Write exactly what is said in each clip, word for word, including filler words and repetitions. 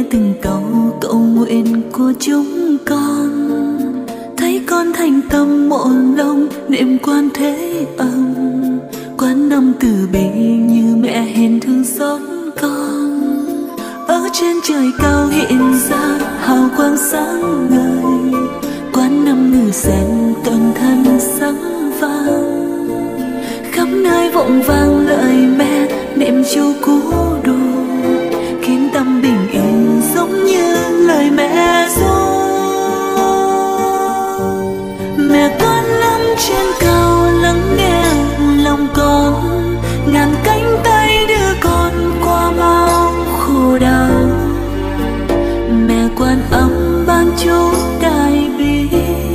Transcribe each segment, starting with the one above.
nghe từng câu cầu nguyện của chúng con, thấy con thành tâm một lòng niệm Quan Thế Âm. Quan Âm từ bi như mẹ hiền thương xót con, ở trên trời cao hiện ra hào quang sáng ngời. Quan Âm ngự sen toàn thân sáng vàng, khắp nơi vọng vang lời mẹ niệm chú cứu độ, khiến tâm bình yên giống như lời mẹ ru. Mẹ Quan Âm trên cao lắng nghe lòng con, ngàn cánh tay đưa con qua bao khổ đau. Mẹ Quan Âm ban chú đại bi,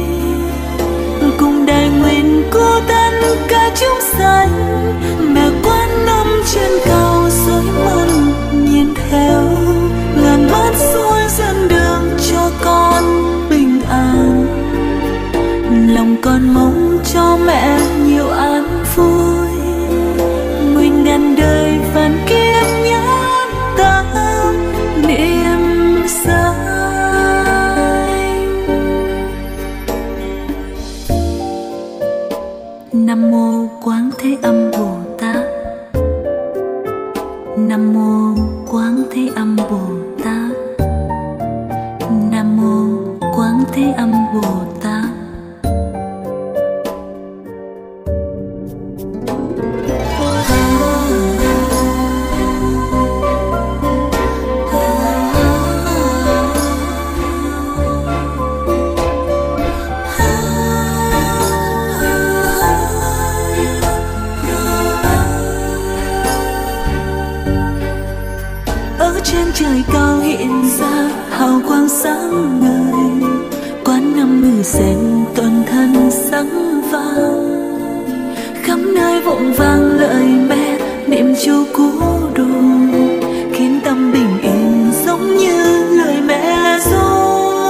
cùng đại nguyện của tất cả chúng sanh. Mẹ Quan Âm trên cao dõi mắt nhìn theo, ngàn mắt soi dẫn đường cho con bình an. Lòng con mong cho mẹ nhiều an vui, nguyện ngàn đời vạn kiếp nhớ tâm niệm danh. Nam mô Quán Thế Âm Bồ Tát. Nam mô Quán Thế Âm Bồ Tát. Nam mô Quán Thế Âm Bồ Tát. Trên trời cao hiện ra hào quang sáng ngời. Quan Âm ngự sen toàn thân sáng vàng, khắp nơi vọng vang lời mẹ niệm chú cứu độ, khiến tâm bình yên giống như lời mẹ ru.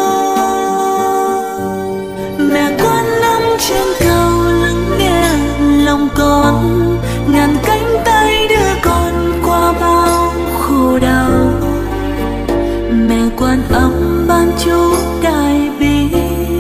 Mẹ Quan Âm trên cao lắng nghe lòng con, ngàn cánh tay đưa con qua bao khổ đau. Mẹ Quan Âm ban chú đại bi,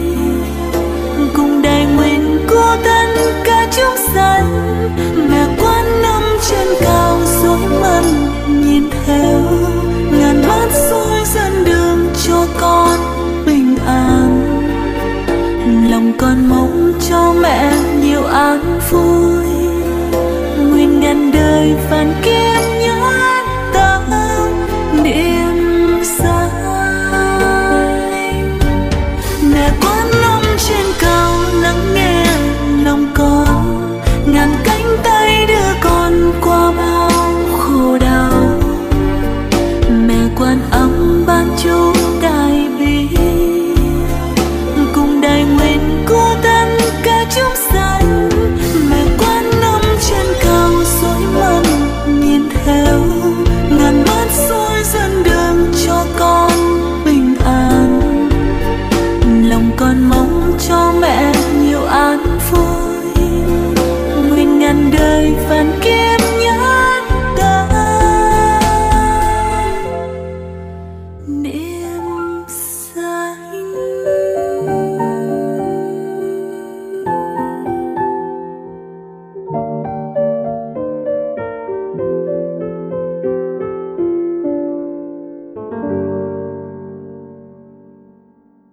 cùng đại nguyện của tất cả chúng sanh. Mẹ Quan Âm trên cao dõi mắt nhìn theo, ngàn mắt soi dẫn đường cho con bình an. Lòng con mong cho mẹ nhiều an vui, nguyện ngàn đời vạn